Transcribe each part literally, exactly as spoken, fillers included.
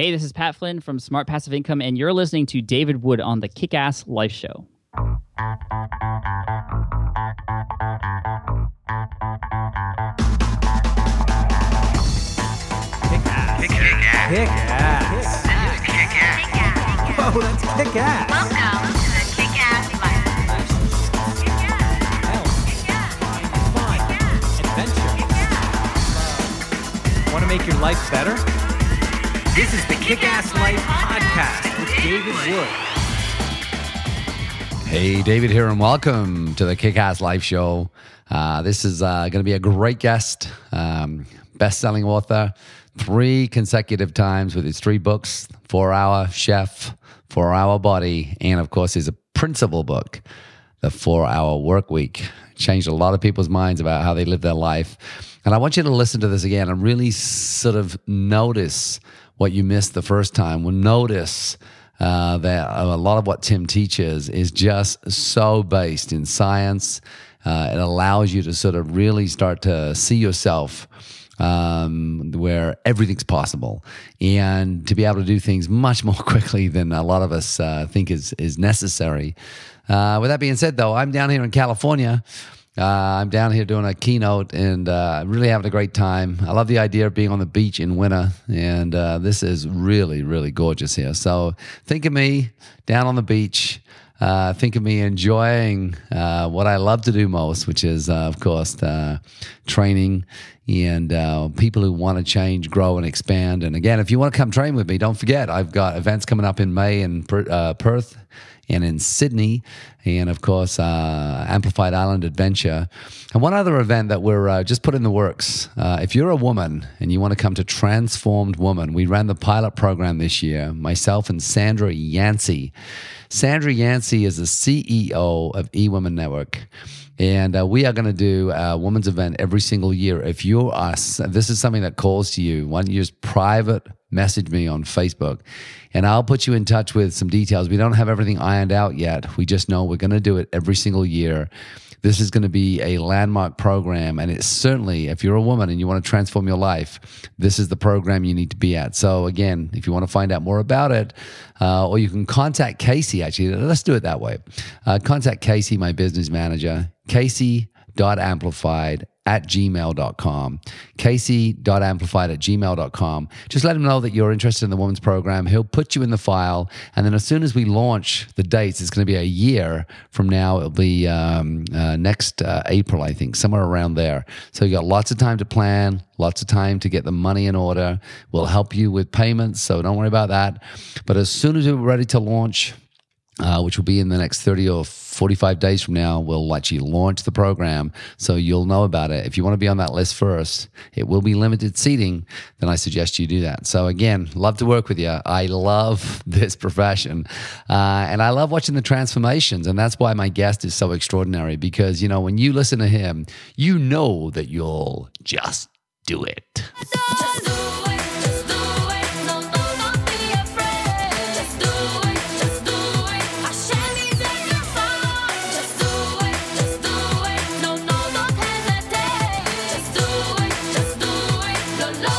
Hey, this is Pat Flynn from Smart Passive Income, and you're listening to David Wood on the Kick-Ass Life Show. Kick-Ass. Kick-Ass. Kick-Ass. Kick-Ass. Whoa, that's kick-ass. Welcome to the Kick-Ass Life. Adventure. Want to make your life better? This is the Kick-Ass Life Podcast with David Wood. Hey, David here, and welcome to the Kick-Ass Life Show. Uh, this is uh, going to be a great guest, um, best-selling author, three consecutive times with his three books, four hour Chef, four hour Body, and of course his principal book, The four hour Work Week. Changed a lot of people's minds about how they live their life. And I want you to listen to this again and really sort of notice what you missed the first time. We'll notice uh, that a lot of what Tim teaches is just so based in science. Uh, it allows you to sort of really start to see yourself um, where everything's possible, and to be able to do things much more quickly than a lot of us uh, think is, is necessary. Uh, with that being said, though, I'm down here in California. Uh, I'm down here doing a keynote and uh, really having a great time. I love the idea of being on the beach in winter, and uh, this is really, really gorgeous here. So think of me down on the beach. Uh, think of me enjoying uh, what I love to do most, which is, uh, of course, uh, training and uh, people who want to change, grow, and expand. And again, if you want to come train with me, don't forget, I've got events coming up in May in per- uh, Perth and in Sydney, and of course, uh, Amplified Island Adventure. And one other event that we're uh, just put in the works. Uh, if you're a woman and you want to come to Transformed Woman, we ran the pilot program this year, myself and Sandra Yancey. Sandra Yancey is the C E O of eWomen Network. And uh, we are going to do a women's event every single year. If you are, this is something that calls to you, why don't you just private message me on Facebook, and I'll put you in touch with some details. We don't have everything ironed out yet. We just know we're going to do it every single year. This is going to be a landmark program, and it's certainly, if you're a woman and you want to transform your life, this is the program you need to be at. So again, if you want to find out more about it, uh, or you can contact Casey, actually, let's do it that way. Uh, contact Casey, my business manager, casey dot amplified at gmail dot com. casey dot amplified at gmail dot com. Just let him know that you're interested in the women's program. He'll put you in the file. And then as soon as we launch the dates, it's going to be a year from now. It'll be um, uh, next uh, April, I think, somewhere around there. So you got lots of time to plan, lots of time to get the money in order. We'll help you with payments, so don't worry about that. But as soon as we're ready to launch, Uh, which will be in the next thirty or forty-five days from now, we'll actually launch the program, so you'll know about it. If you want to be on that list first, it will be limited seating, then I suggest you do that. So again, love to work with you. I love this profession, uh, and I love watching the transformations, and that's why my guest is so extraordinary, because, you know, when you listen to him, you know that you'll just do it. Just do it, just do it, no, no, don't be afraid. Just do it, just do it, Hashem is in your side. Just do it, just do it, no, no, don't hesitate. Just do it, just do it, לא, לא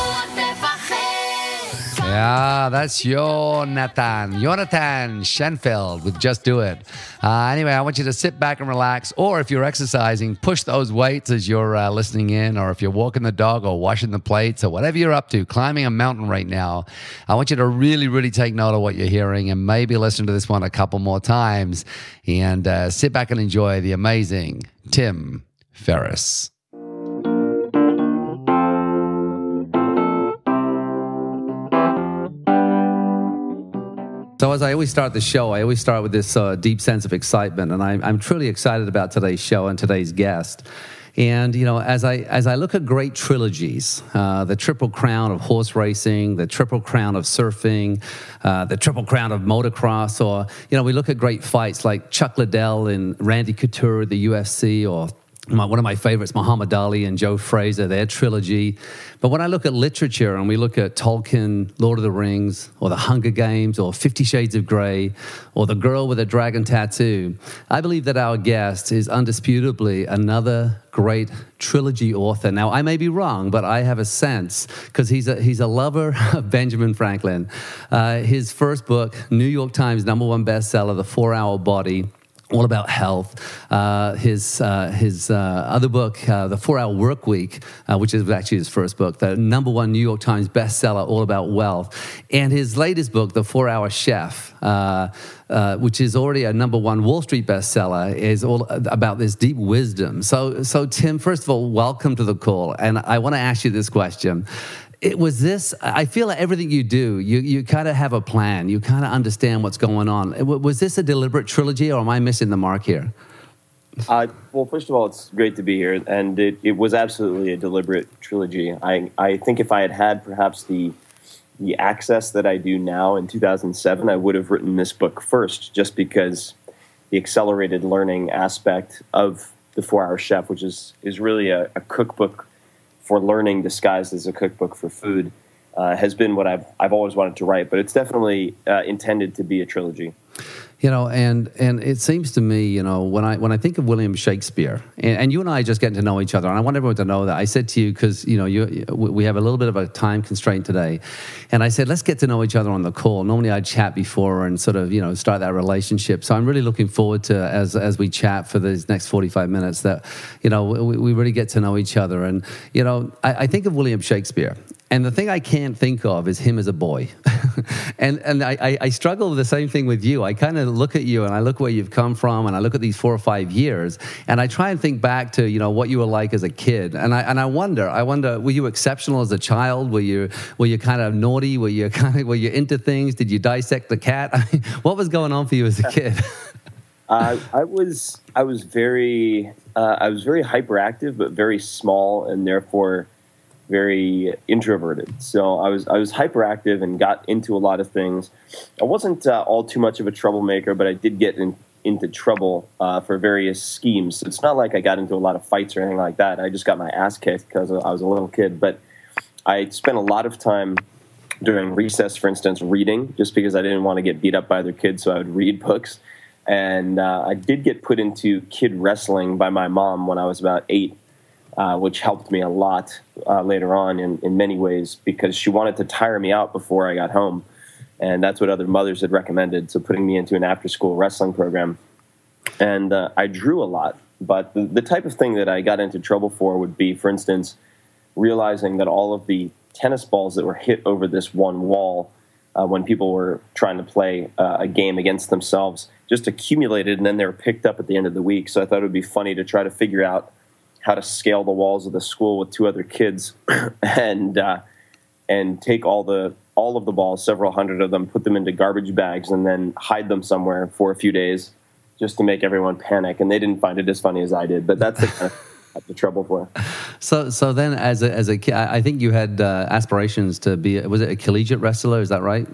תפחד. Yeah, that's Jonathan, Jonathan Schenfeld with Just Do It. Uh, anyway, I want you to sit back and relax, or if you're exercising, push those weights as you're uh, listening in, or if you're walking the dog or washing the plates or whatever you're up to, climbing a mountain right now. I want you to really, really take note of what you're hearing, and maybe listen to this one a couple more times, and uh, sit back and enjoy the amazing Tim Ferriss. So as I always start the show, I always start with this uh, deep sense of excitement, and I'm, I'm truly excited about today's show and today's guest. And, you know, as I as I look at great trilogies, uh, the Triple Crown of horse racing, the Triple Crown of surfing, uh, the Triple Crown of motocross, or, you know, we look at great fights like Chuck Liddell and Randy Couture, the U F C, or my, one of my favorites, Muhammad Ali and Joe Fraser, their trilogy. But when I look at literature and we look at Tolkien, Lord of the Rings, or The Hunger Games, or Fifty Shades of Grey, or The Girl with a Dragon Tattoo, I believe that our guest is undisputably another great trilogy author. Now, I may be wrong, but I have a sense, because he's a, he's a lover of Benjamin Franklin. Uh, his first book, New York Times number one bestseller, The Four-Hour Body, all about health. Uh, his uh, his uh, other book, uh, The Four-Hour Work Week, uh, which is actually his first book, the number one New York Times bestseller, all about wealth. And his latest book, The Four-Hour Chef, uh, uh, which is already a number one Wall Street bestseller, is all about this deep wisdom. So, so Tim, first of all, welcome to the call. And I want to ask you this question. It was this, I feel like everything you do, you, you kind of have a plan. You kind of understand what's going on. Was this a deliberate trilogy, or am I missing the mark here? Uh, well, first of all, it's great to be here. And it, it was absolutely a deliberate trilogy. I, I think if I had had perhaps the, the access that I do now in two thousand seven, I would have written this book first, just because the accelerated learning aspect of The Four-Hour Chef, which is, is really a, a cookbook for learning disguised as a cookbook for food, uh, has been what I've I've always wanted to write. But it's definitely uh, intended to be a trilogy. You know, and and it seems to me, you know, when I when I think of William Shakespeare, and, and you and I are just getting to know each other, and I want everyone to know that. I said to you, because, you know, you, we have a little bit of a time constraint today, and I said, let's get to know each other on the call. Normally I'd chat before and sort of, you know, start that relationship. So I'm really looking forward to, as as we chat for these next forty-five minutes, that, you know, we, we really get to know each other. And, you know, I, I think of William Shakespeare, and the thing I can't think of is him as a boy. and and I, I, I struggle with the same thing with you. I kind of look at you and I look where you've come from, and I look at these four or five years, and I try and think back to, you know, what you were like as a kid. And I and I wonder, I wonder, were you exceptional as a child? Were you were you kind of naughty? Were you kind of were you into things? Did you dissect the cat? I mean, what was going on for you as a kid? uh, I was I was very uh, I was very hyperactive, but very small, and therefore very introverted. So I was I was hyperactive and got into a lot of things. I wasn't uh, all too much of a troublemaker, but I did get in, into trouble uh, for various schemes. It's not like I got into a lot of fights or anything like that. I just got my ass kicked because I was a little kid. But I spent a lot of time during recess, for instance, reading, just because I didn't want to get beat up by other kids, so I would read books. And uh, I did get put into kid wrestling by my mom when I was about eight. Uh, which helped me a lot uh, later on in, in many ways, because she wanted to tire me out before I got home. And that's what other mothers had recommended, so putting me into an after-school wrestling program. And uh, I drew a lot, but the, the type of thing that I got into trouble for would be, for instance, realizing that all of the tennis balls that were hit over this one wall uh, when people were trying to play uh, a game against themselves just accumulated, and then they were picked up at the end of the week. So I thought it would be funny to try to figure out how to scale the walls of the school with two other kids and uh, and take all the all of the balls, several hundred of them, put them into garbage bags, and then hide them somewhere for a few days just to make everyone panic. And they didn't find it as funny as I did, but that's the kind of the trouble for. So so then as a, as a kid, I think you had uh, aspirations to be, was it a collegiate wrestler? Is that right?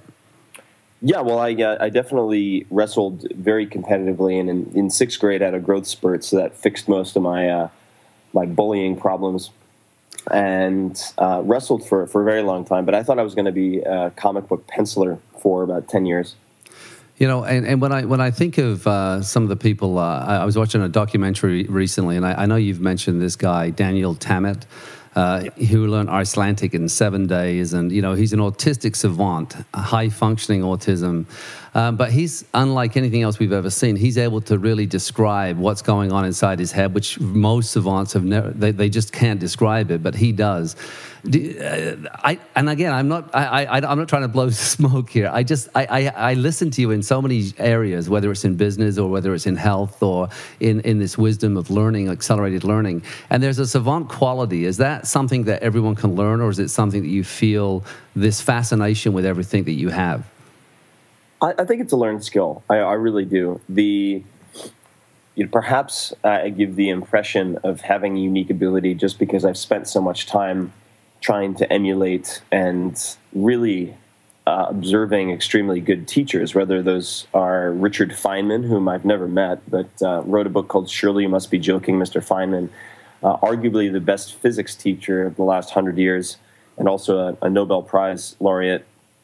Yeah, well, I uh, I definitely wrestled very competitively, and in, in sixth grade I had a growth spurt, so that fixed most of my uh, like bullying problems, and uh, wrestled for, for a very long time. But I thought I was going to be a comic book penciler for about ten years. You know, and, and when I when I think of uh, some of the people, uh, I, I was watching a documentary recently, and I, I know you've mentioned this guy, Daniel Tammet, uh, who learned Icelandic in seven days. And, you know, he's an autistic savant, high-functioning autism. Um, but he's unlike anything else we've ever seen. He's able to really describe what's going on inside his head, which most savants have never, they, they just can't describe it, but he does. Do, uh, I, and again, I'm not, I, I, I'm not trying to blow smoke here. I just, I, I, I listen to you in so many areas, whether it's in business or whether it's in health or in, in this wisdom of learning, accelerated learning. And there's a savant quality. Is that something that everyone can learn, or is it something that you feel this fascination with everything that you have? I, I think it's a learned skill. I, I really do. The you know, perhaps I give the impression of having a unique ability just because I've spent so much time trying to emulate and really uh, observing extremely good teachers, whether those are Richard Feynman, whom I've never met, but uh, wrote a book called Surely You Must Be Joking, Mister Feynman, uh, arguably the best physics teacher of the last hundred years, and also a, a Nobel Prize laureate,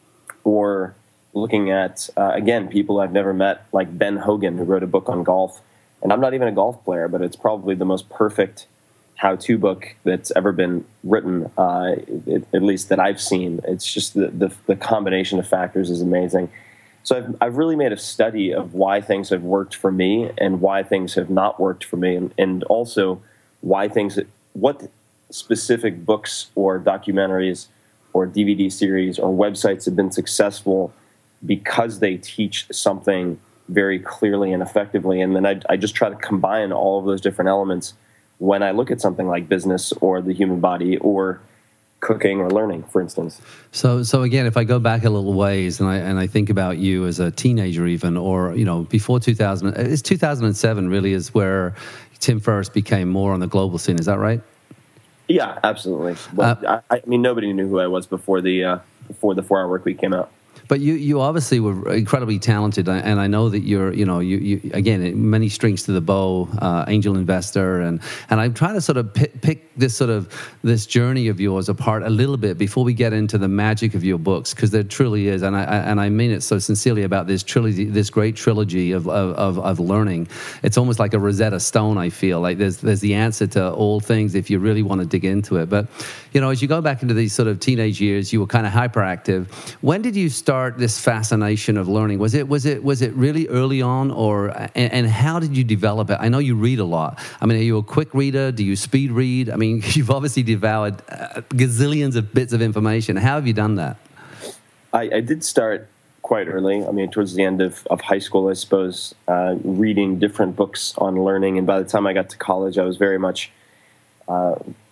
or looking at, uh, again, people I've never met, like Ben Hogan, who wrote a book on golf. And I'm not even a golf player, but it's probably the most perfect how-to book that's ever been written, uh, it, at least that I've seen. It's just the, the, the combination of factors is amazing. So I've, I've really made a study of why things have worked for me and why things have not worked for me, and, and also why things, what specific books or documentaries or D V D series or websites have been successful because they teach something very clearly and effectively. And then I, I just try to combine all of those different elements when I look at something like business or the human body or cooking or learning, for instance. So, so again, if I go back a little ways and I and I think about you as a teenager, even, or you know, before two thousand, it's two thousand seven really is where Tim Ferriss became more on the global scene. Is that right? Yeah, absolutely. Well, uh, I, I mean, nobody knew who I was before the uh, before the Four Hour Work Week came out. But you, you obviously were incredibly talented, and I know that you're, you know, you, you again, many strings to the bow, uh, angel investor, and and I'm trying to sort of pick, pick this sort of this journey of yours apart a little bit before we get into the magic of your books, because there truly is, and I and I mean it so sincerely about this trilogy, this great trilogy of of of learning. It's almost like a Rosetta Stone. I feel like there's there's the answer to all things if you really want to dig into it. But you know, as you go back into these sort of teenage years, you were kind of hyperactive. When did you start this fascination of learning? Was it was it was it really early on, or and, and how did you develop it? I know you read a lot. I mean, are you a quick reader? Do you speed read? I mean, you've obviously devoured uh, gazillions of bits of information. How have you done that? I, I did start quite early. I mean, towards the end of, of high school, I suppose, uh, reading different books on learning. And by the time I got to college, I was very much uh,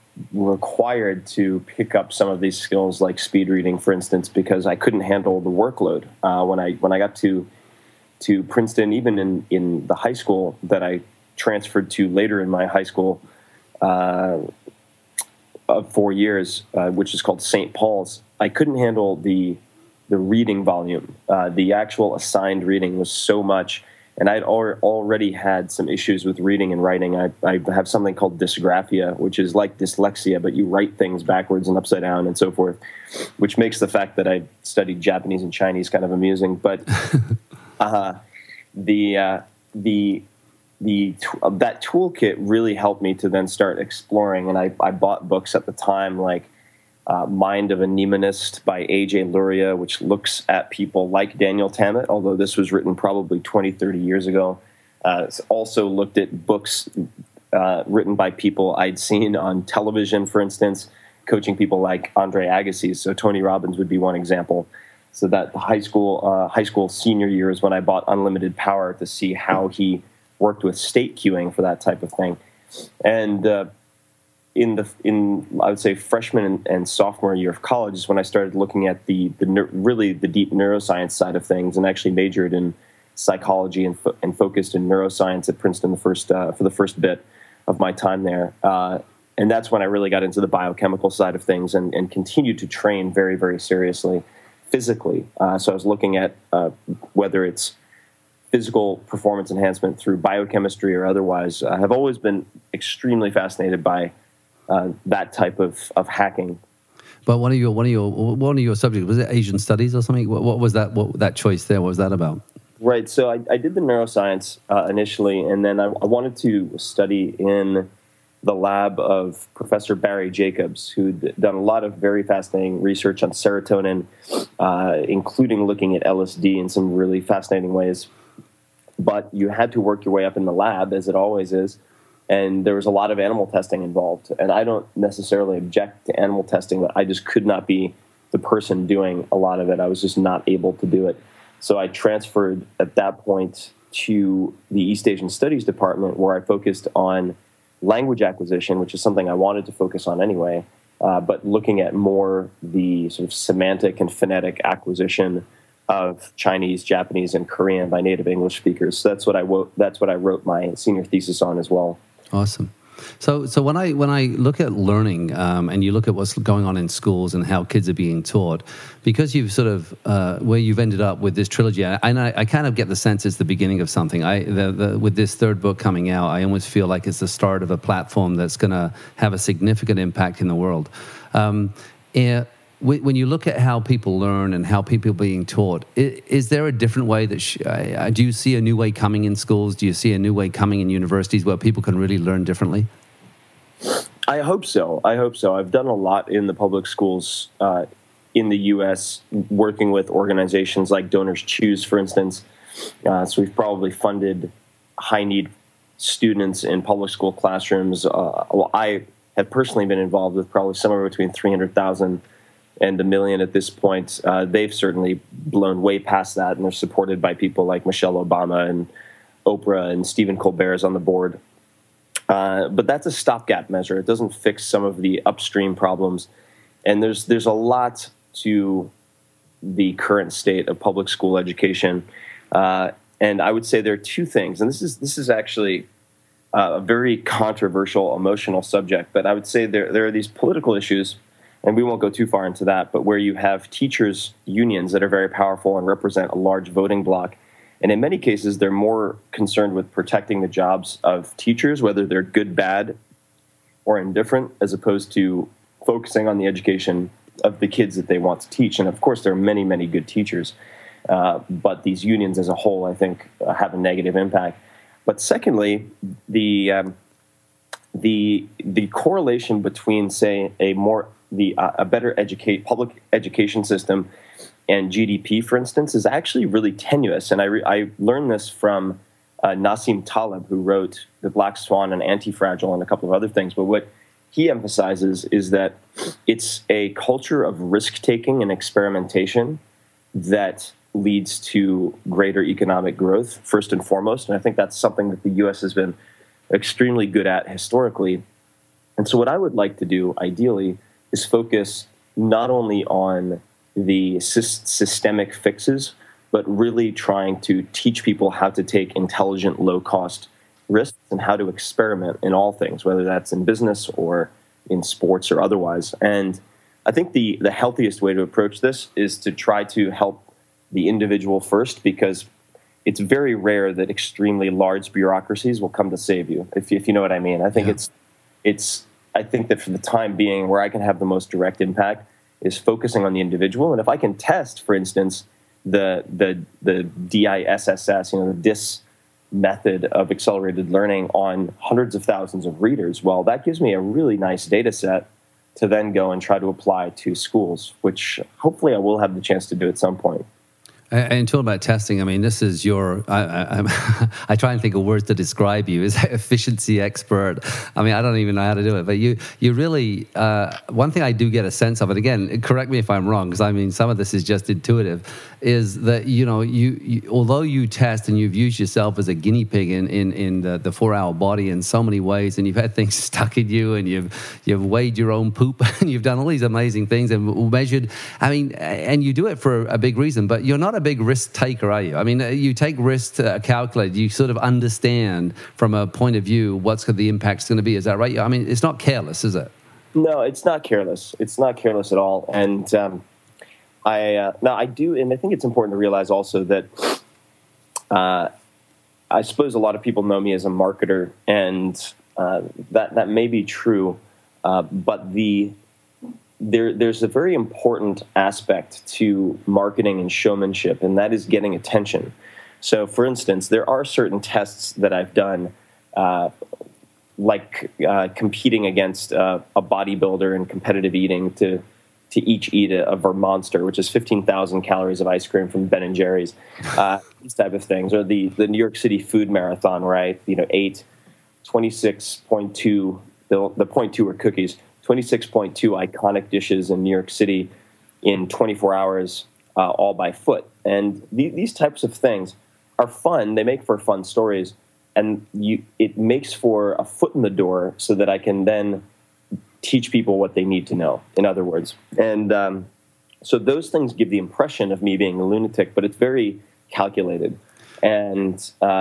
required to pick up some of these skills, like speed reading, for instance, because I couldn't handle the workload. Uh, when I when I got to to Princeton, even in, in the high school that I transferred to later in my high school uh, of four years, uh, which is called Saint Paul's, I couldn't handle the the reading volume. Uh, the actual assigned reading was so much. And I'd al- already had some issues with reading and writing. I, I have something called dysgraphia, which is like dyslexia, but you write things backwards and upside down and so forth, which makes the fact that I studied Japanese and Chinese kind of amusing. But uh, the uh, the the uh, that toolkit really helped me to then start exploring. And I, I bought books at the time like Uh, Mind of a Mnemonist by A J Luria, which looks at people like Daniel Tammet, although this was written probably twenty, thirty years ago. Uh, it's also looked at books uh, written by people I'd seen on television, for instance, coaching people like Andre Agassi. So Tony Robbins would be one example. So that high school, uh, high school senior year is when I bought Unlimited Power to see how he worked with state queuing for that type of thing. And uh, in the in I would say freshman and, and sophomore year of college is when I started looking at the the really the deep neuroscience side of things, and actually majored in psychology and fo- and focused in neuroscience at Princeton the first uh, for the first bit of my time there. Uh, and that's when I really got into the biochemical side of things and, and continued to train very, very seriously physically. Uh, so I was looking at uh, whether it's physical performance enhancement through biochemistry or otherwise. I have always been extremely fascinated by Uh, that type of, of hacking. But one of your one of your one of your subjects, was it Asian studies or something? What, what was that? What that choice there? What was that about? Right. So I, I did the neuroscience uh, initially, and then I, I wanted to study in the lab of Professor Barry Jacobs, who'd done a lot of very fascinating research on serotonin, uh, including looking at L S D in some really fascinating ways. But you had to work your way up in the lab, as it always is. And there was a lot of animal testing involved. And I don't necessarily object to animal testing, but I just could not be the person doing a lot of it. I was just not able to do it. So I transferred at that point to the East Asian Studies Department, where I focused on language acquisition, which is something I wanted to focus on anyway, uh, but looking at more the sort of semantic and phonetic acquisition of Chinese, Japanese, and Korean by native English speakers. So that's what I wo- that's what I wrote my senior thesis on as well. Awesome. So, so when I when I look at learning, um, and you look at what's going on in schools and how kids are being taught, because you've sort of uh, where you've ended up with this trilogy, and I, I kind of get the sense it's the beginning of something. I the, the, with this third book coming out, I almost feel like it's the start of a platform that's going to have a significant impact in the world. Um, and when you look at how people learn and how people are being taught, is there a different way that sh- do you see a new way coming in schools? Do you see a new way coming in universities where people can really learn differently? I hope so. I hope so. I've done a lot in the public schools uh, in the U S, working with organizations like Donors Choose, for instance. Uh, so we've probably funded high-need students in public school classrooms. Uh, well, I have personally been involved with probably somewhere between three hundred thousand and a million at this point. Uh, they've certainly blown way past that, and they're supported by people like Michelle Obama and Oprah, and Stephen Colbert is on the board. Uh, but that's a stopgap measure. It doesn't fix some of the upstream problems. And there's there's a lot to the current state of public school education. Uh, and I would say there are two things, and this is this is actually uh, a very controversial, emotional subject, but I would say there there are these political issues, and we won't go too far into that, but where you have teachers' unions that are very powerful and represent a large voting bloc. And in many cases, they're more concerned with protecting the jobs of teachers, whether they're good, bad, or indifferent, as opposed to focusing on the education of the kids that they want to teach. And of course, there are many, many good teachers. Uh, but these unions as a whole, I think, uh, have a negative impact. But secondly, the um, the the correlation between, say, a more the uh, a better educate public education system and G D P, for instance, is actually really tenuous. And I re- I learned this from uh, Nassim Taleb, who wrote The Black Swan and Anti-Fragile and a couple of other things. But what he emphasizes is that it's a culture of risk-taking and experimentation that leads to greater economic growth, first and foremost. And I think that's something that the U S has been extremely good at historically. And so what I would like to do, ideally, is focus not only on the sy- systemic fixes, but really trying to teach people how to take intelligent, low-cost risks and how to experiment in all things, whether that's in business or in sports or otherwise. And I think the, the healthiest way to approach this is to try to help the individual first, because it's very rare that extremely large bureaucracies will come to save you, if, if you know what I mean. I think Yeah. it's it's I think that for the time being, where I can have the most direct impact is focusing on the individual. And if I can test, for instance, the the the D I S S S, you know, the D I S method of accelerated learning on hundreds of thousands of readers, well, that gives me a really nice data set to then go and try to apply to schools, which hopefully I will have the chance to do at some point. And talking about testing, I mean, this is your, I, I, I'm- I try and think of words to describe you as efficiency expert. I mean, I don't even know how to do it, but you, you really, uh, one thing I do get a sense of, and again, correct me if I'm wrong, because I mean, some of this is just intuitive, is that, you know, you, you although you test and you've used yourself as a guinea pig in, in, in the, the four hour body in so many ways, and you've had things stuck in you, and you've, you've weighed your own poop, and you've done all these amazing things and measured, I mean, and you do it for a big reason, but you're not a big risk taker, are you? I mean, you take risks uh, calculated. You sort of understand from a point of view what's the impact's going to be. Is that right? I mean, it's not careless, is it? No, it's not careless. It's not careless at all. And um, I uh, now I do, and I think it's important to realize also that uh, I suppose a lot of people know me as a marketer, and uh, that that may be true, uh, but the There, there's a very important aspect to marketing and showmanship, and that is getting attention. So, for instance, there are certain tests that I've done, uh, like uh, competing against uh, a bodybuilder in competitive eating to to each eat a, a Vermonster, which is fifteen thousand calories of ice cream from Ben and Jerry's, uh, these type of things, or the the New York City Food Marathon, right? You know, ate twenty-six point two, the, the point two are cookies. twenty-six point two iconic dishes in New York City in twenty-four hours, uh, all by foot. And the, these types of things are fun. They make for fun stories, and you, it makes for a foot in the door so that I can then teach people what they need to know, in other words. And um, so those things give the impression of me being a lunatic, but it's very calculated. And uh,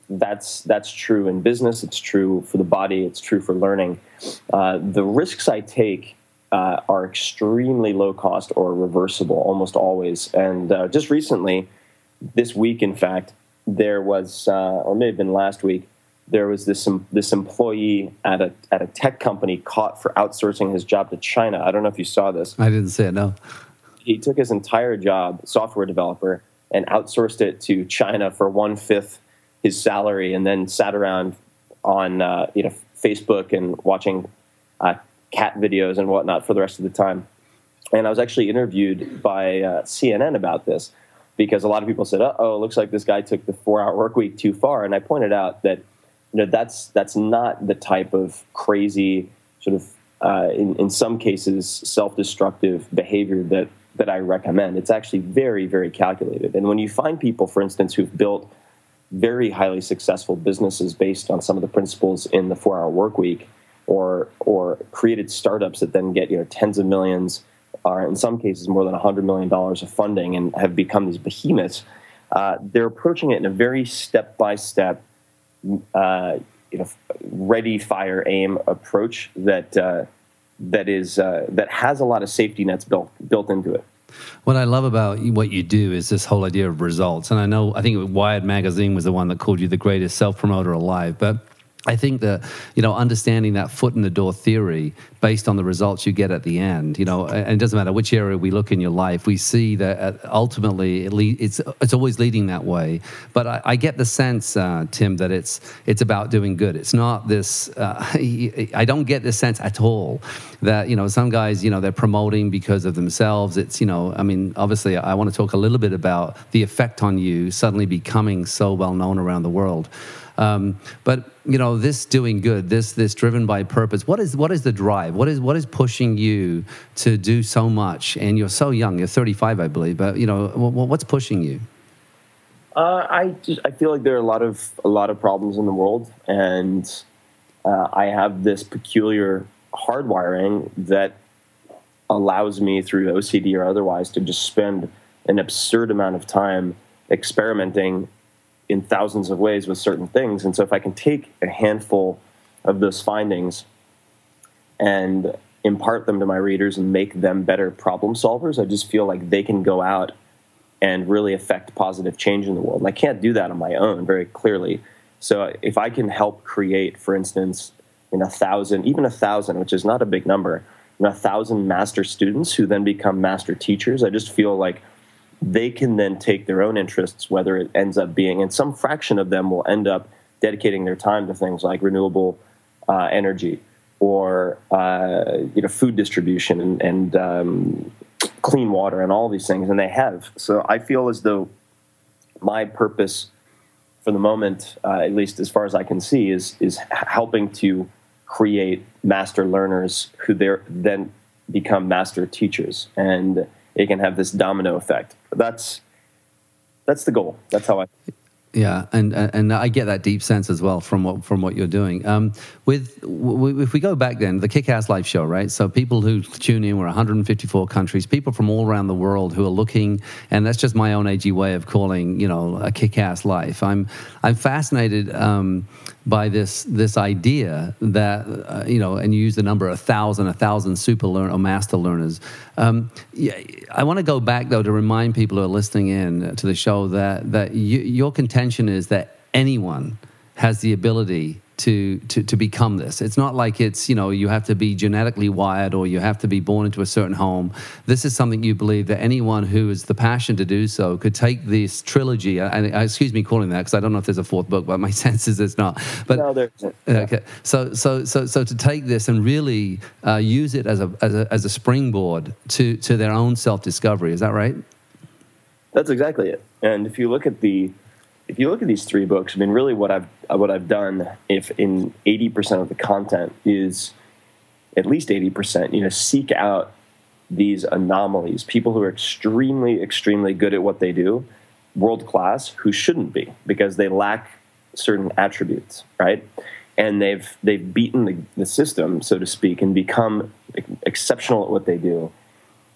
that's that's true in business. It's true for the body. It's true for learning. Uh, the risks I take uh, are extremely low cost or reversible, almost always. And uh, just recently, this week, in fact, there was, uh, or may have been last week, there was this um, this employee at a at a tech company caught for outsourcing his job to China. I don't know if you saw this. I didn't see it. No. He took his entire job, software developer, and outsourced it to China for one fifth his salary, and then sat around on uh, you know Facebook and watching uh, cat videos and whatnot for the rest of the time. And I was actually interviewed by uh, C N N about this because a lot of people said, "Uh oh, it looks like this guy took the four-hour work week too far." And I pointed out that you know that's that's not the type of crazy sort of uh, in in some cases self-destructive behavior that that I recommend. It's actually very, very calculated. And when you find people, for instance, who've built very highly successful businesses based on some of the principles in the four-hour work week, or or created startups that then get you know tens of millions, or in some cases more than one hundred million dollars of funding, and have become these behemoths, uh, they're approaching it in a very step-by-step, uh, you know, ready, fire, aim approach that uh, that is uh, that has a lot of safety nets built built into it. What I love about what you do is this whole idea of results. And I know, I think Wired Magazine was the one that called you the greatest self-promoter alive. But I think that, you know, understanding that foot in the door theory based on the results you get at the end, you know, and it doesn't matter which area we look in your life, we see that ultimately it le- it's it's always leading that way. But I, I get the sense, uh, Tim, that it's it's about doing good. It's not this, uh, I don't get the sense at all that, you know, some guys, you know, they're promoting because of themselves. It's, you know, I mean, obviously I want to talk a little bit about the effect on you suddenly becoming so well known around the world. Um, but you know, this doing good, this this driven by purpose. What is what is the drive? What is what is pushing you to do so much? And you're so young. You're thirty-five, I believe. But you know, what, what's pushing you? Uh, I just I feel like there are a lot of a lot of problems in the world, and uh, I have this peculiar hardwiring that allows me, through O C D or otherwise, to just spend an absurd amount of time experimenting in thousands of ways with certain things. And so if I can take a handful of those findings and impart them to my readers and make them better problem solvers, I just feel like they can go out and really affect positive change in the world. And I can't do that on my own, very clearly. So if I can help create, for instance, in a thousand, even a thousand, which is not a big number, in a thousand master students who then become master teachers, I just feel like they can then take their own interests, whether it ends up being, and some fraction of them will end up dedicating their time to things like renewable uh, energy or uh, you know food distribution and, and um, clean water and all these things, and they have. So I feel as though my purpose for the moment, uh, at least as far as I can see, is is helping to create master learners who then become master teachers, and it can have this domino effect. But that's that's the goal. That's how I. Yeah, and and I get that deep sense as well from what from what you're doing. Um, with w- if we go back then, the Kick-Ass Life Show, right? So people who tune in, we're one hundred fifty-four countries, people from all around the world who are looking, and that's just my own edgy way of calling, you know, a kick-ass life. I'm I'm fascinated um, by this this idea that uh, you know, and you use the number a thousand, a thousand super learn or master learners. Um, yeah, I want to go back though to remind people who are listening in to the show that that you, your contention is that anyone has the ability to, to to become this. It's not like it's, you know, you have to be genetically wired or you have to be born into a certain home. This is something you believe that anyone who has the passion to do so could take this trilogy, and excuse me calling that because I don't know if there's a fourth book, but my sense is it's not. But no, there isn't. Okay, so so so so to take this and really uh, use it as a, as a as a springboard to to their own self-discovery. Is that right? That's exactly it. And if you look at the If you look at these three books, I mean, really, what I've what I've done, if in eighty percent of the content is at least eighty percent, you know, seek out these anomalies, people who are extremely, extremely good at what they do, world class, who shouldn't be because they lack certain attributes, right? And they've they've beaten the, the system, so to speak, and become exceptional at what they do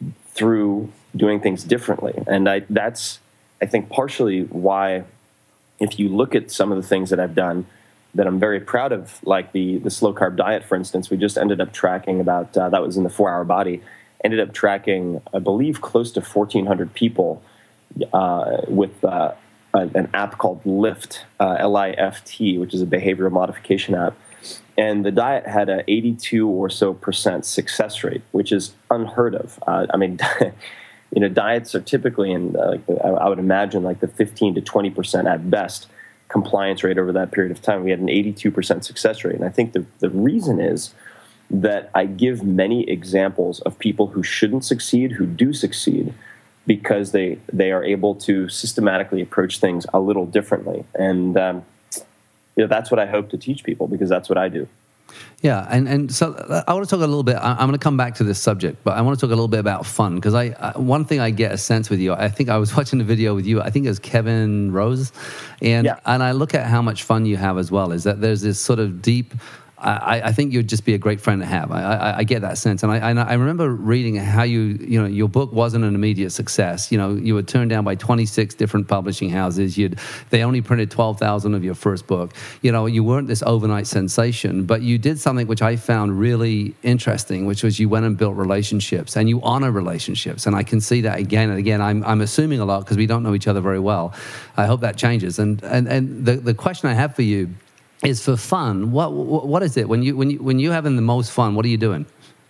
through doing things differently. And I, that's, I think, partially why if you look at some of the things that I've done that I'm very proud of, like the the slow carb diet, for instance, we just ended up tracking about uh, that was in the Four Hour Body. Ended up tracking, I believe, close to fourteen hundred people uh, with uh, an app called Lift, uh, L I F T, which is a behavioral modification app. And the diet had a eighty-two or so percent success rate, which is unheard of. Uh, I mean, you know, diets are typically in, uh, like the, I would imagine, like the fifteen to twenty percent at best compliance rate over that period of time. We had an eighty-two percent success rate. And I think the, the reason is that I give many examples of people who shouldn't succeed, who do succeed, because they, they are able to systematically approach things a little differently. And um, you know, that's what I hope to teach people, because that's what I do. Yeah, and, and so I want to talk a little bit, I'm going to come back to this subject, but I want to talk a little bit about fun, because I, I one thing I get a sense with you, I think I was watching a video with you, I think it was Kevin Rose, and Yeah. and I look at how much fun you have as well, is that there's this sort of deep, I, I think you'd just be a great friend to have. I, I, I get that sense, and I, and I remember reading how you, you know, your book wasn't an immediate success. You know, you were turned down by twenty-six different publishing houses. You'd they only printed twelve thousand of your first book. You know, you weren't this overnight sensation, but you did something which I found really interesting, which was you went and built relationships, and you honor relationships. And I can see that again and again. I'm I'm assuming a lot because we don't know each other very well. I hope that changes. And and and the the question I have for you is, for fun, what what is it when you when you when you having the most fun? What are you doing?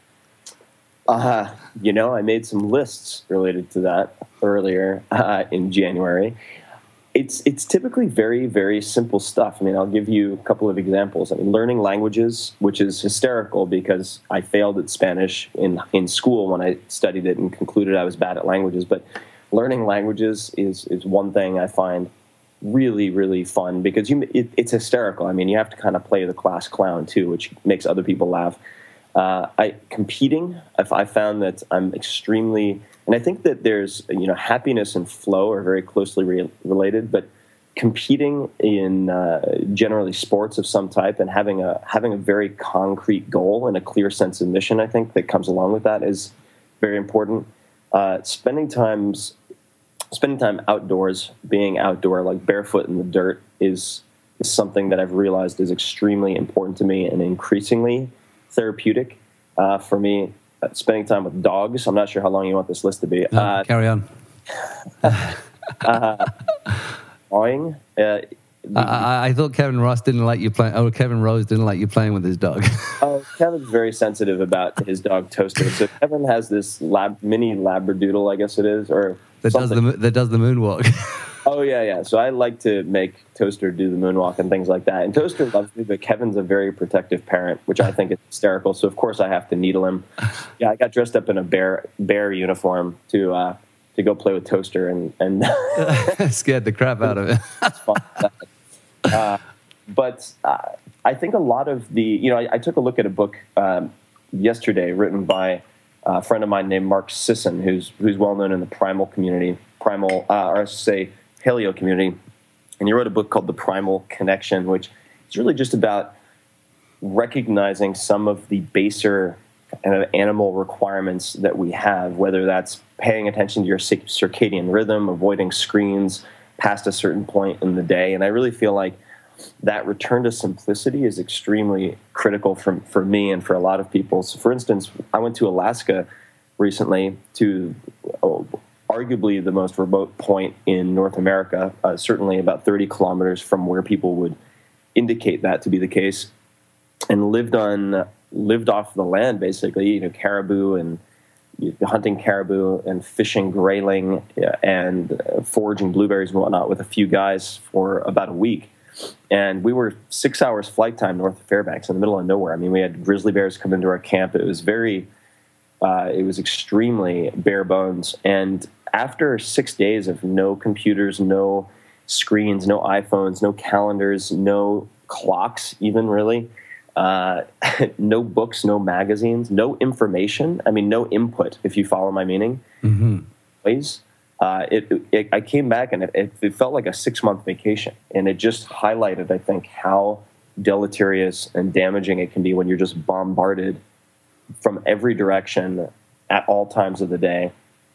Uh, you know, I made some lists related to that earlier uh, in January. It's it's typically very, very simple stuff. I mean, I'll give you a couple of examples. I mean, learning languages, which is hysterical because I failed at Spanish in in school when I studied it and concluded I was bad at languages. But learning languages is is one thing I find really, really fun, because you it, it's hysterical. I mean, you have to kind of play the class clown too, which makes other people laugh. Uh, I competing. If I found that I'm extremely, and I think that there's, you know, happiness and flow are very closely re- related. But competing in uh, generally sports of some type and having a having a very concrete goal and a clear sense of mission, I think that comes along with that is very important. Uh, spending times. Spending time outdoors, being outdoor, like barefoot in the dirt, is, is something that I've realized is extremely important to me and increasingly therapeutic uh, for me. Uh, spending time with dogs. I'm not sure how long you want this list to be. No, Uh, carry on. uh, drawing. Uh, I, I, I thought Kevin Ross didn't like you playing. Oh, Kevin Rose didn't like you playing with his dog. Oh, Kevin's very sensitive about his dog Toaster. So Kevin has this lab, mini Labradoodle, I guess it is, or that does something. the that does the moonwalk. Oh, yeah, yeah. So I like to make Toaster do the moonwalk and things like that. And Toaster loves me, but Kevin's a very protective parent, which I think is hysterical. So, of course, I have to needle him. Yeah, I got dressed up in a bear bear uniform to uh, to go play with Toaster, and, and Scared the crap out of it. it's fun. Uh, but uh, I think a lot of the, you know, I, I took a look at a book um, yesterday written by a friend of mine named Mark Sisson, who's who's well known in the primal community, primal, uh, or I should say paleo community. And he wrote a book called The Primal Connection, which is really just about recognizing some of the baser kind of animal requirements that we have, whether that's paying attention to your circadian rhythm, avoiding screens past a certain point in the day. And I really feel like that return to simplicity is extremely critical for, for me and for a lot of people. So, for instance, I went to Alaska recently, to oh, arguably the most remote point in North America, uh, certainly about thirty kilometers from where people would indicate that to be the case, and lived on lived off the land, basically, you know, caribou and hunting caribou and fishing grayling and foraging blueberries and whatnot with a few guys for about a week. And we were six hours flight time north of Fairbanks in the middle of nowhere. I mean, we had grizzly bears come into our camp. It was very, uh, it was extremely bare bones. And after six days of no computers, no screens, no iPhones, no calendars, no clocks even really, uh, no books, no magazines, no information. I mean, no input, if you follow my meaning. Mm-hmm. Please. Uh, it, it, I came back and it, it felt like a six-month vacation, and it just highlighted, I think, how deleterious and damaging it can be when you're just bombarded from every direction at all times of the day.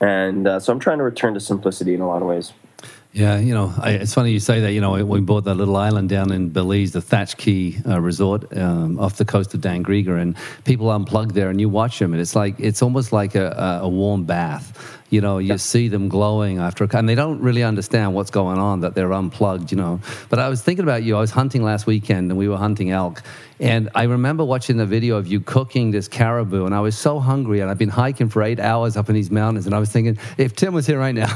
And uh, so I'm trying to return to simplicity in a lot of ways. Yeah, you know, I, it's funny you say that. You know, we bought that little island down in Belize, the Thatch Key uh, Resort um, off the coast of Dangriga, and people unplug there, and you watch them, and it's like it's almost like a, a warm bath. You know, you see them glowing after, a, and they don't really understand what's going on, that they're unplugged. You know, but I was thinking about you. I was hunting last weekend, and we were hunting elk, and I remember watching the video of you cooking this caribou, and I was so hungry, and I've been hiking for eight hours up in these mountains, and I was thinking, if Tim was here right now.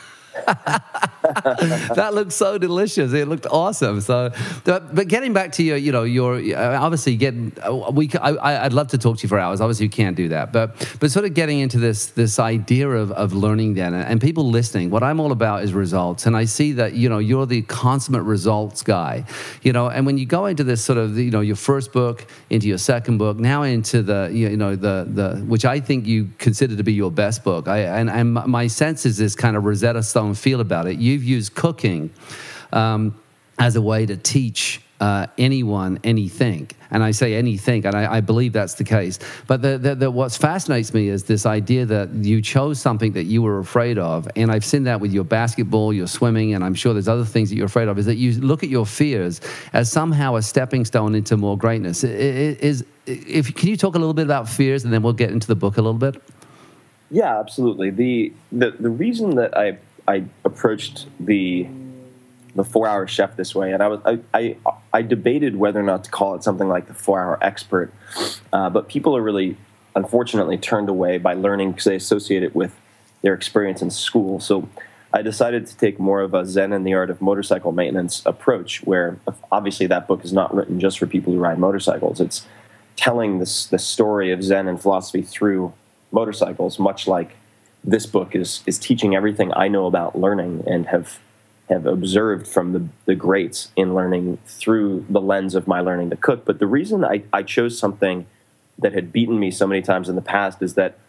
That looked so delicious. It looked awesome. So, but, but getting back to your, you know, your uh, obviously getting. Uh, we, I, I'd love to talk to you for hours. Obviously, you can't do that. But, but sort of getting into this, this idea of, of learning then, and people listening. What I'm all about is results, and I see that you know you're the consummate results guy. You know, and when you go into this sort of, you know, your first book, into your second book, now into the, you know, the the which I think you consider to be your best book. I and, and my sense is this kind of Rosetta Stone feel about it. You've used cooking um, as a way to teach uh, anyone anything. And I say anything, and I, I believe that's the case. But the, the, the, what fascinates me is this idea that you chose something that you were afraid of. And I've seen that with your basketball, your swimming, and I'm sure there's other things that you're afraid of, is that you look at your fears as somehow a stepping stone into more greatness. Is, if, can you talk a little bit about fears, and then we'll get into the book a little bit? Yeah, absolutely. The the, the reason that I I approached the the four hour chef this way, and I was I, I I debated whether or not to call it something like the four hour expert, uh, but people are really unfortunately turned away by learning because they associate it with their experience in school. So I decided to take more of a Zen and the Art of Motorcycle Maintenance approach, where obviously that book is not written just for people who ride motorcycles. It's telling this the story of Zen and philosophy through motorcycles, much like this book is is teaching everything I know about learning and have have observed from the, the greats in learning through the lens of my learning to cook. But the reason I, I chose something that had beaten me so many times in the past is that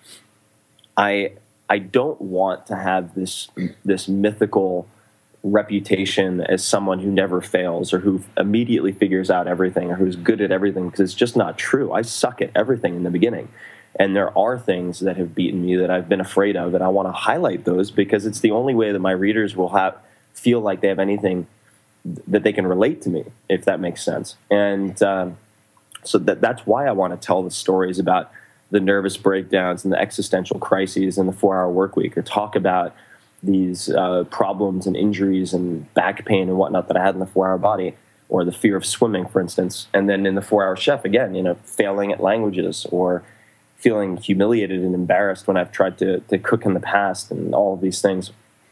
I I don't want to have this this mythical reputation as someone who never fails or who immediately figures out everything or who's good at everything, because it's just not true. I suck at everything in the beginning. And there are things that have beaten me that I've been afraid of, and I want to highlight those because it's the only way that my readers will have feel like they have anything that they can relate to me, if that makes sense. And um, so that that's why I want to tell the stories about the nervous breakdowns and the existential crises in the four-hour work week, or talk about these uh, problems and injuries and back pain and whatnot that I had in the four-hour body, or the fear of swimming, for instance. And then in the four-hour chef, again, you know, failing at languages, or feeling humiliated and embarrassed when I've tried to, to cook in the past, and all of these things.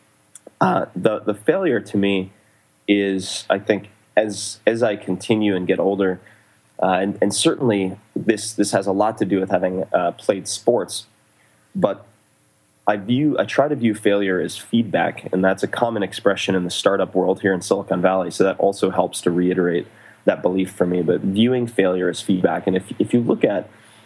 Uh, the the failure to me is, I think, as as I continue and get older, uh, and, and certainly this this has a lot to do with having uh, played sports, but I view I try to view failure as feedback, and that's a common expression in the startup world here in Silicon Valley. So that also helps to reiterate that belief for me. But viewing failure as feedback, and if if you look at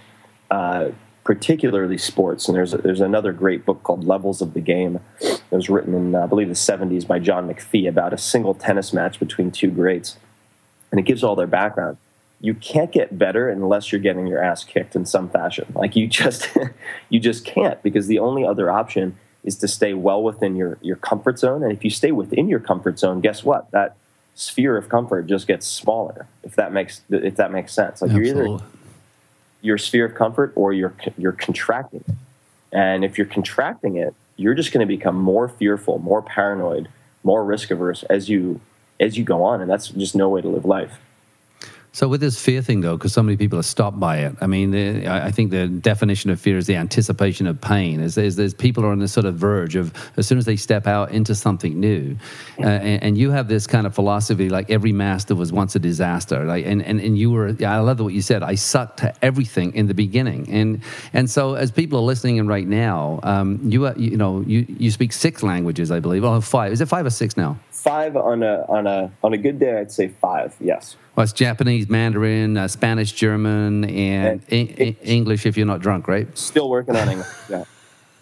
Uh, particularly sports, and there's a, there's another great book called Levels of the Game that was written in, uh, I believe, the seventies by John McPhee about a single tennis match between two greats, and it gives all their background. You can't get better unless you're getting your ass kicked in some fashion. Like you just you just can't, because the only other option is to stay well within your your comfort zone. And if you stay within your comfort zone, guess what? That sphere of comfort just gets smaller. If that makes if that makes sense. Like Absolutely. you're either your sphere of comfort, or you're you're contracting it. And if you're contracting it, you're just going to become more fearful, more paranoid, more risk averse as you as you go on, and that's just no way to live life. So with this fear thing, though, because so many people are stopped by it, I mean, the, I think the definition of fear is the anticipation of pain. Is there's, there's people are on this sort of verge of, as soon as they step out into something new, uh, and, and you have this kind of philosophy, like every master was once a disaster. Like, and, and, and you were, I love what you said, I sucked at everything in the beginning. And and so as people are listening in right now, um, you, are, you know, you, you speak six languages, I believe. Oh, five. Is it five or six now? Five on a on a on a good day, I'd say five. Yes. Well, it's Japanese, Mandarin, uh, Spanish, German, and, And e- e- English if you're not drunk, right? Still working on English. Yeah.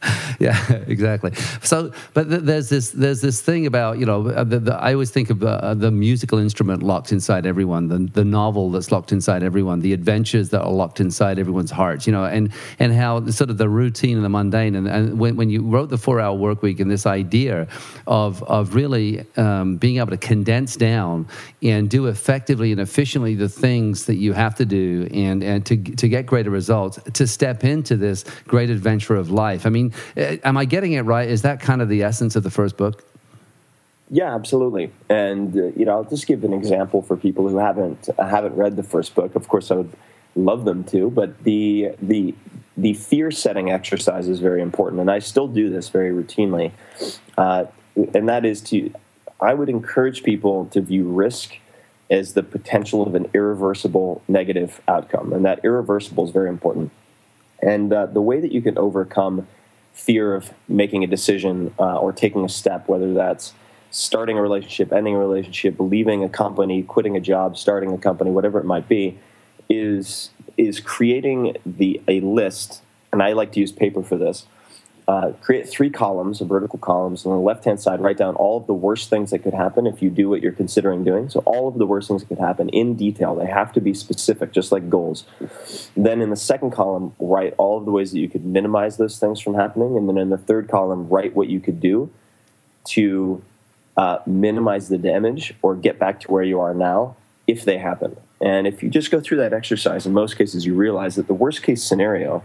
Yeah, exactly. So, but th- there's this there's this thing about, you know, uh, the, the, I always think of uh, the musical instrument locked inside everyone, the the novel that's locked inside everyone, the adventures that are locked inside everyone's hearts, you know, and and how the, sort of the routine and the mundane, and, and when when you wrote the Four Hour Work Week and this idea of of really um, being able to condense down and do effectively and efficiently the things that you have to do, and and to to get greater results, to step into this great adventure of life. I mean, am I getting it right? Is that kind of the essence of the first book? Yeah, absolutely. And uh, you know, I'll just give an example for people who haven't uh, haven't read the first book. Of course, I would love them to, but the the the fear setting exercise is very important, and I still do this very routinely. Uh, and that is to, I would encourage people to view risk as the potential of an irreversible negative outcome, and that irreversible is very important. And uh, the way that you can overcome fear of making a decision uh, or taking a step, whether that's starting a relationship, ending a relationship, leaving a company, quitting a job, starting a company, whatever it might be, is is creating the a list. And I like to use paper for this. Uh, create three columns, vertical columns. On the left-hand side, write down all of the worst things that could happen if you do what you're considering doing. So all of the worst things that could happen in detail. They have to be specific, just like goals. Then in the second column, write all of the ways that you could minimize those things from happening. And then in the third column, write what you could do to uh, minimize the damage or get back to where you are now if they happen. And if you just go through that exercise, in most cases, you realize that the worst-case scenario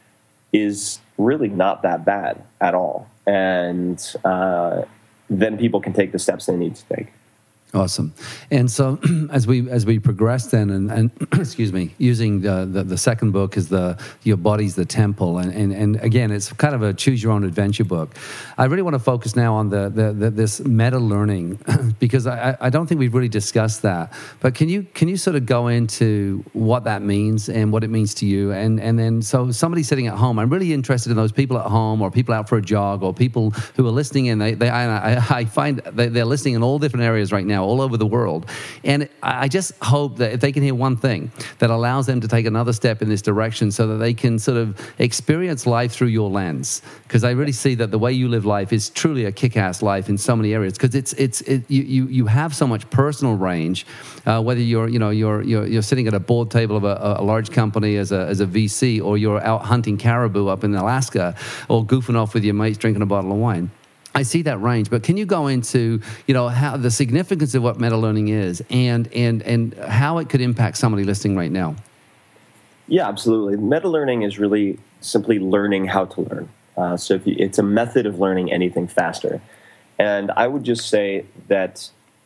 is really not that bad at all. And uh, then people can take the steps they need to take. Awesome. And so as we as we progress then, and, and excuse me, using the, the the second book is the Your Body's the Temple, and, and and again, it's kind of a choose your own adventure book. I really want to focus now on the, the, the this meta learning because I, I don't think we've really discussed that. But can you can you sort of go into what that means and what it means to you? And and then so somebody sitting at home, I'm really interested in those people at home or people out for a jog or people who are listening in. They they I, I find they, they're listening in all different areas right now, all over the world. And I just hope that if they can hear one thing that allows them to take another step in this direction so that they can sort of experience life through your lens. Because I really see that the way you live life is truly a kick-ass life in so many areas. Because it's it's it, you, you you have so much personal range, uh, whether you're you know you're you're you're sitting at a board table of a, a large company as a as a V C, or you're out hunting caribou up in Alaska, or goofing off with your mates drinking a bottle of wine. I see that range, but can you go into, you know, how the significance of what meta learning is, and and and how it could impact somebody listening right now? Yeah, absolutely. Meta learning is really simply learning how to learn. Uh, so if you, it's a method of learning anything faster. And I would just say that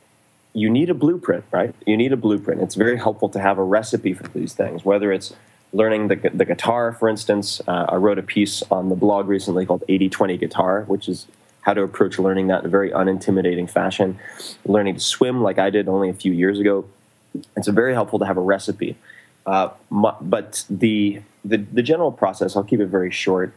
you need a blueprint, right? You need a blueprint. It's very helpful to have a recipe for these things, whether it's learning the, the guitar, for instance. Uh, I wrote a piece on the blog recently called eighty twenty Guitar, which is how to approach learning that in a very unintimidating fashion. Learning to swim like I did only a few years ago. It's very helpful to have a recipe. Uh, but the, the the general process, I'll keep it very short,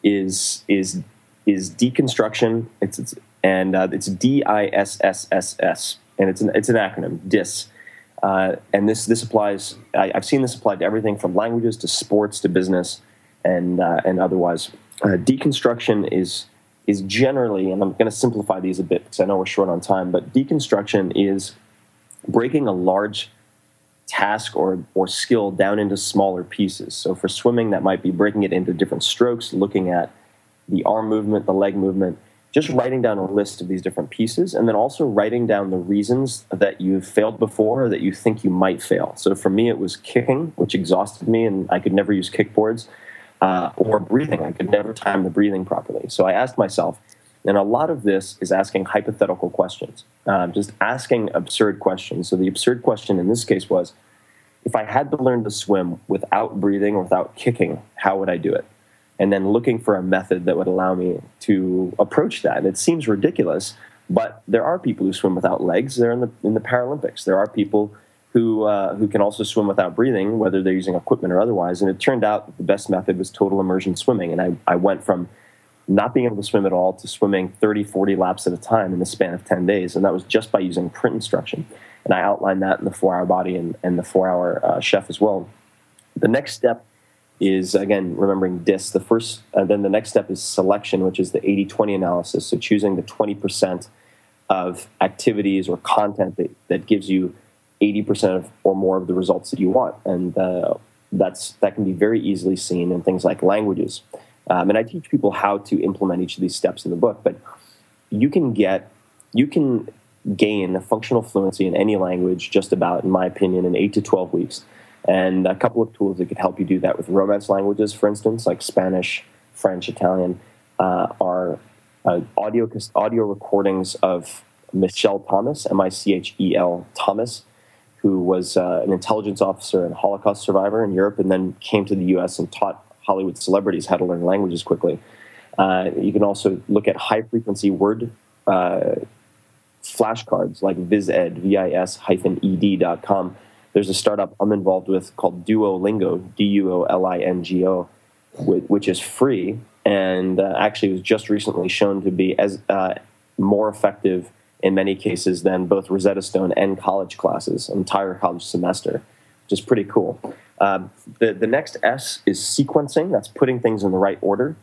is is is deconstruction. It's, it's and uh, it's D I S S S S, and it's an it's an acronym, D I S. Uh, and this this applies. I, I've seen this applied to everything from languages to sports to business and uh, and otherwise. Uh, deconstruction is is generally, and I'm going to simplify these a bit because I know we're short on time, but deconstruction is breaking a large task or or skill down into smaller pieces. So for swimming, that might be breaking it into different strokes, looking at the arm movement, the leg movement, just writing down a list of these different pieces, and then also writing down the reasons that you've failed before or that you think you might fail. So for me, it was kicking, which exhausted me, and I could never use kickboards. Uh, or breathing. I could never time the breathing properly. So I asked myself, and a lot of this is asking hypothetical questions, um, just asking absurd questions. So the absurd question in this case was, if I had to learn to swim without breathing or without kicking, how would I do it? And then looking for a method that would allow me to approach that. And it seems ridiculous, but there are people who swim without legs. They're in the in the Paralympics. There are people who uh, who can also swim without breathing, whether they're using equipment or otherwise. And it turned out that the best method was total immersion swimming. And I, I went from not being able to swim at all to swimming thirty, forty laps at a time in the span of ten days. And that was just by using print instruction. And I outlined that in the four-hour body and, and the four-hour uh, chef as well. The next step is, again, remembering D I S. The first, uh, then the next step is selection, which is the eighty twenty analysis. So choosing the twenty percent of activities or content that, that gives you eighty percent of, or more of the results that you want. And uh, that's that can be very easily seen in things like languages. Um, and I teach people how to implement each of these steps in the book. But you can get, you can gain functional fluency in any language just about, in my opinion, in eight to twelve weeks. And a couple of tools that could help you do that with Romance languages, for instance, like Spanish, French, Italian, uh, are uh, audio audio recordings of Michel Thomas, M I C H E L Thomas, who was uh, an intelligence officer and Holocaust survivor in Europe, and then came to the U S and taught Hollywood celebrities how to learn languages quickly. Uh, you can also look at high-frequency word uh, flashcards like VisEd, V I S hyphen E D dot com. There's a startup I'm involved with called Duolingo, D U O L I N G O, which is free and uh, actually was just recently shown to be as uh, more effective in many cases than both Rosetta Stone and college classes, an entire college semester, which is pretty cool. Um, the, the next S is sequencing. That's putting things in the right order.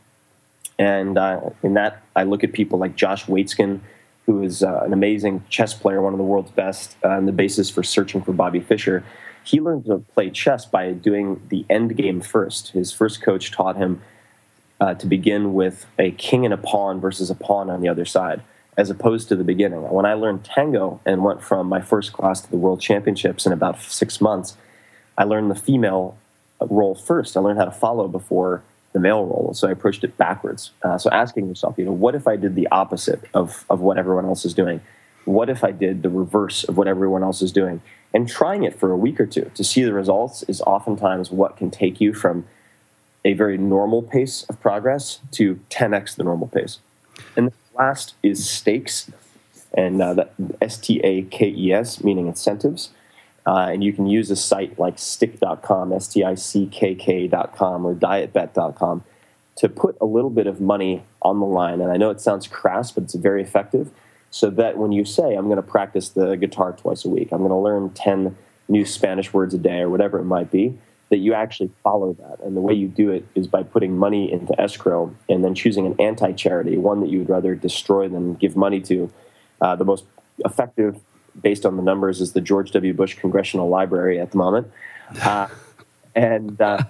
And uh, in that, I look at people like Josh Waitzkin, who is uh, an amazing chess player, one of the world's best, uh, and the basis for searching for Bobby Fischer. He learned to play chess by doing the end game first. His first coach taught him uh, to begin with a king and a pawn versus a pawn on the other side, as opposed to the beginning. When I learned tango and went from my first class to the World Championships in about six months, I learned the female role first. I learned how to follow before the male role, so I approached it backwards. Uh, so asking yourself, you know, what if I did the opposite of, of what everyone else is doing? What if I did the reverse of what everyone else is doing? And trying it for a week or two to see the results is oftentimes what can take you from a very normal pace of progress to ten x the normal pace. And the last is stakes, and uh, that S T A K E S, meaning incentives. Uh, and you can use a site like stick dot com, S T I C K K dot com, or diet bet dot com to put a little bit of money on the line. And I know it sounds crass, but it's very effective. So that when you say, I'm going to practice the guitar twice a week, I'm going to learn ten new Spanish words a day, or whatever it might be, that you actually follow that. And the way you do it is by putting money into escrow and then choosing an anti-charity, one that you would rather destroy than give money to. Uh, the most effective, based on the numbers, is the George W. Bush Congressional Library at the moment. Uh, and uh,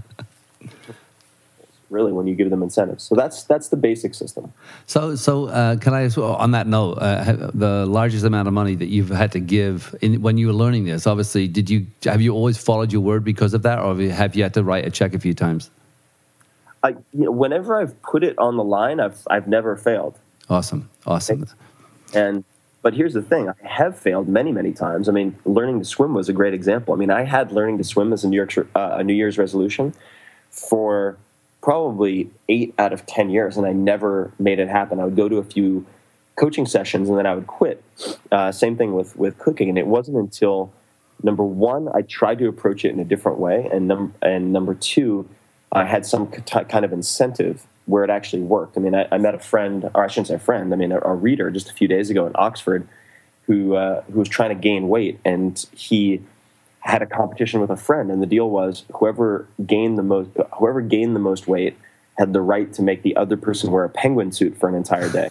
really, when you give them incentives. So that's that's the basic system. So, so uh, can I, on that note, uh, the largest amount of money that you've had to give in, when you were learning this, obviously, did you have you always followed your word because of that, or have you had to write a check a few times? I, you know, whenever I've put it on the line, I've I've never failed. Awesome, awesome. And but here's the thing: I have failed many, many times. I mean, learning to swim was a great example. I mean, I had learning to swim as a New York uh, a New Year's resolution for probably eight out of ten years, and I never made it happen. I would go to a few coaching sessions, and then I would quit. Uh, same thing with with cooking, and it wasn't until number one I tried to approach it in a different way, and num- and number two, I had some kind of incentive where it actually worked. I mean, I, I met a friend, or I shouldn't say a friend, I mean, a, a reader just a few days ago in Oxford who uh, who was trying to gain weight, and he had a competition with a friend, and the deal was whoever gained the most whoever gained the most weight had the right to make the other person wear a penguin suit for an entire day.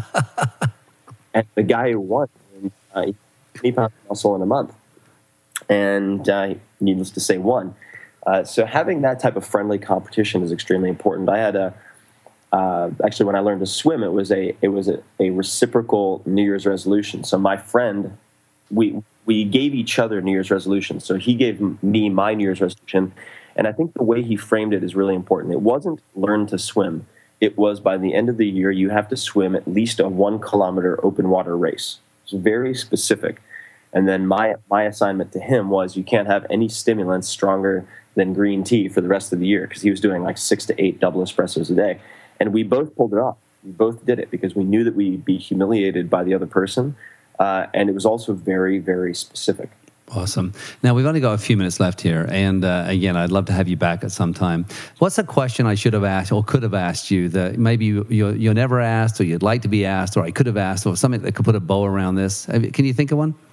And the guy who won, uh, he pounds muscle in a month, and uh, needless to say, won. Uh, so having that type of friendly competition is extremely important. I had a uh, actually when I learned to swim, it was a it was a, a reciprocal New Year's resolution. So my friend, we we gave each other New Year's resolutions. So he gave me my New Year's resolution, and I think the way he framed it is really important. It wasn't learn to swim. It was by the end of the year you have to swim at least a one kilometer open water race. It's very specific. And then my my assignment to him was you can't have any stimulants stronger than green tea for the rest of the year, because he was doing like six to eight double espressos a day. And we both pulled it off. We both did it because we knew that we'd be humiliated by the other person. Uh, and it was also very, very specific. Awesome. Now, we've only got a few minutes left here. And uh, again, I'd love to have you back at some time. What's a question I should have asked or could have asked you that maybe you, you, you're never asked, or you'd like to be asked, or I could have asked, or something that could put a bow around this? Can you think of one?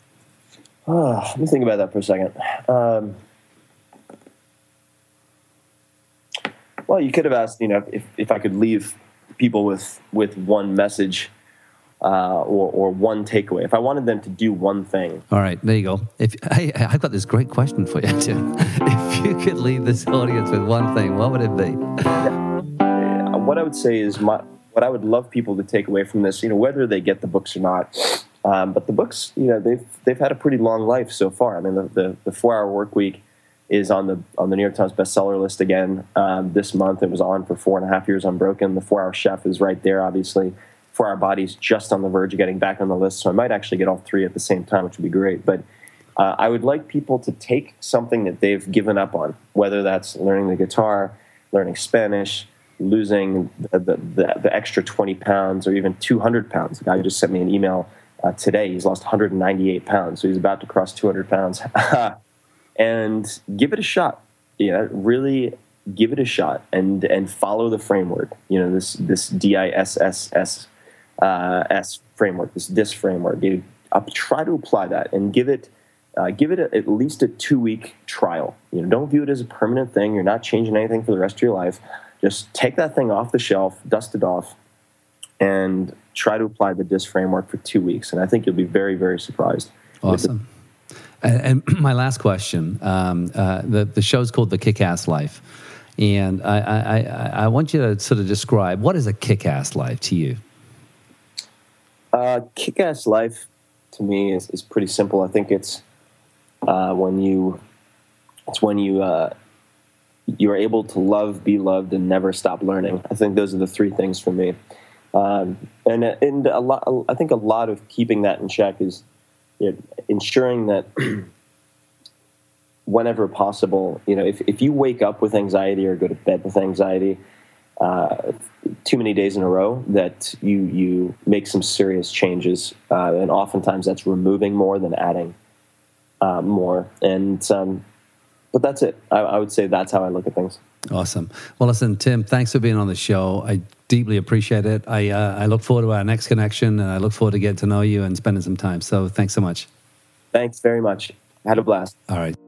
Oh, let me think about that for a second. Um, Well, you could have asked, you know, if, if I could leave people with with one message uh, or or one takeaway. If I wanted them to do one thing. All right, there you go. If hey, I've got this great question for you, Tim. If you could leave this audience with one thing, what would it be? Uh, what I would say is my what I would love people to take away from this, you know, whether they get the books or not. Um, but the books, you know, they've they've had a pretty long life so far. I mean, the the, the four hour work week is on the on the New York Times bestseller list again um, this month. It was on for four and a half years unbroken. The four hour chef is right there, obviously. four hour body's just on the verge of getting back on the list, so I might actually get all three at the same time, which would be great. But uh, I would like people to take something that they've given up on, whether that's learning the guitar, learning Spanish, losing the the, the, the extra twenty pounds or even two hundred pounds. The guy just sent me an email uh, today. He's lost one hundred ninety-eight pounds, so he's about to cross two hundred pounds. And give it a shot. You know, really give it a shot and and follow the framework. You know, this this D I S S S uh, S framework, this DISC framework. You uh, try to apply that and give it uh, give it a, at least a two week trial. You know, don't view it as a permanent thing. You're not changing anything for the rest of your life. Just take that thing off the shelf, dust it off, and try to apply the DISC framework for two weeks. And I think you'll be very, very surprised. Awesome. And, and my last question, um, uh, the, the show's called The Kick-Ass Life. And I, I, I, I want you to sort of describe, what is a kick-ass life to you? Uh, kick-ass life, to me, is, is pretty simple. I think it's uh, when you, it's when you, uh, you're able to love, be loved, and never stop learning. I think those are the three things for me. Um, and and a lot, I think a lot of keeping that in check is, you know, ensuring that whenever possible, you know, if, if you wake up with anxiety or go to bed with anxiety uh, too many days in a row, that you you make some serious changes. Uh, and oftentimes that's removing more than adding uh, more. And um, but that's it. I, I would say that's how I look at things. Awesome. Well, listen, Tim, thanks for being on the show. I deeply appreciate it. I uh, I look forward to our next connection, and I look forward to getting to know you and spending some time. So thanks so much. Thanks very much. Had a blast. All right.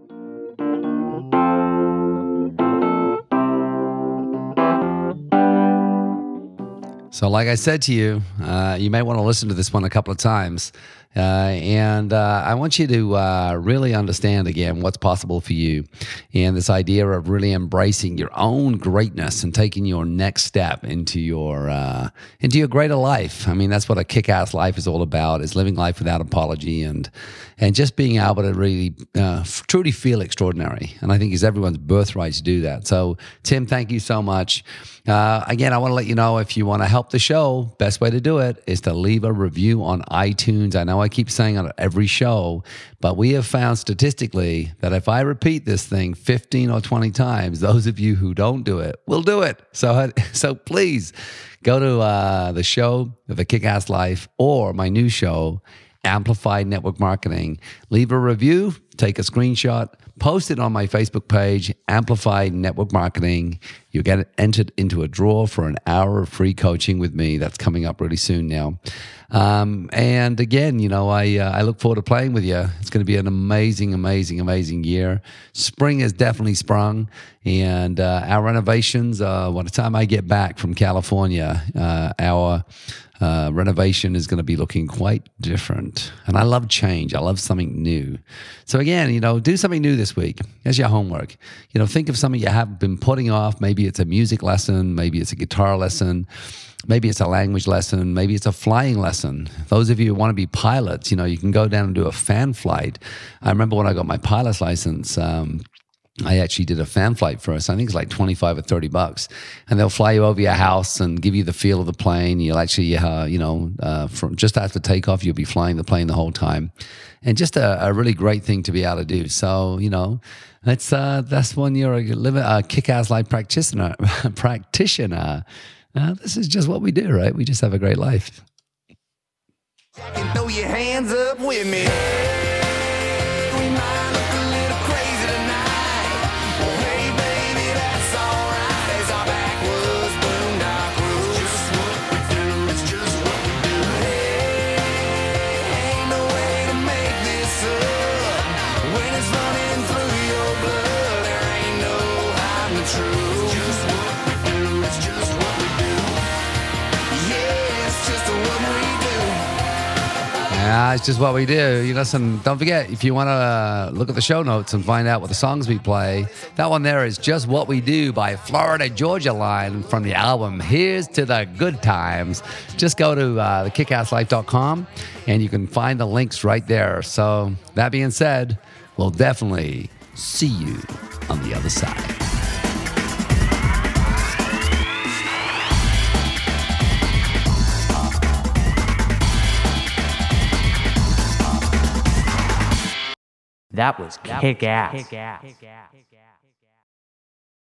So, like I said to you, uh, you may want to listen to this one a couple of times. Uh, and uh, I want you to uh, really understand again what's possible for you, and this idea of really embracing your own greatness and taking your next step into your uh, into your greater life. I mean, that's what a kick-ass life is all about: is living life without apology and and just being able to really uh, truly feel extraordinary. And I think it's everyone's birthright to do that. So, Tim, thank you so much. Uh, again, I want to let you know, if you want to help the show, best way to do it is to leave a review on iTunes. I know I keep saying on every show, but we have found statistically that if I repeat this thing fifteen or twenty times, those of you who don't do it will do it. So, so please go to uh, the show, The Kick-Ass Life, or my new show, Amplified Network Marketing. Leave a review, take a screenshot, post it on my Facebook page, Amplified Network Marketing. You'll get entered into a draw for an hour of free coaching with me. That's coming up really soon now. Um, and again, you know, I uh, I look forward to playing with you. It's going to be an amazing, amazing, amazing year. Spring has definitely sprung, and uh, our renovations, uh, by the time I get back from California, uh, our Uh, renovation is going to be looking quite different. And I love change. I love something new. So again, you know, do something new this week. As your homework. You know, think of something you have been putting off. Maybe it's a music lesson. Maybe it's a guitar lesson. Maybe it's a language lesson. Maybe it's a flying lesson. Those of you who want to be pilots, you know, you can go down and do a fan flight. I remember when I got my pilot's license, um, I actually did a fan flight first. I think it's like twenty-five or thirty bucks. And they'll fly you over your house and give you the feel of the plane. You'll actually, uh, you know, uh, from just after takeoff, you'll be flying the plane the whole time. And just a, a really great thing to be able to do. So, you know, it's, uh, that's when you're a, live- a kick-ass life practitioner. practitioner. Uh, this is just what we do, right? We just have a great life. Throw your hands up with me. We might look a little crazy tonight. Hey, baby, that's alright. It's our backwoods boondock roots. It's just what we do. It's just what we do. Hey, ain't no way to make this up. When it's running through your blood, there ain't no hiding the truth. It's just what we do. Uh, it's just what we do. You listen, don't forget, if you want to uh, look at the show notes and find out what the songs we play, that one there is Just What We Do by Florida Georgia Line from the album Here's to the Good Times. Just go to uh, the kick ass life dot com and you can find the links right there. So, that being said, we'll definitely see you on the other side. That was kick ass.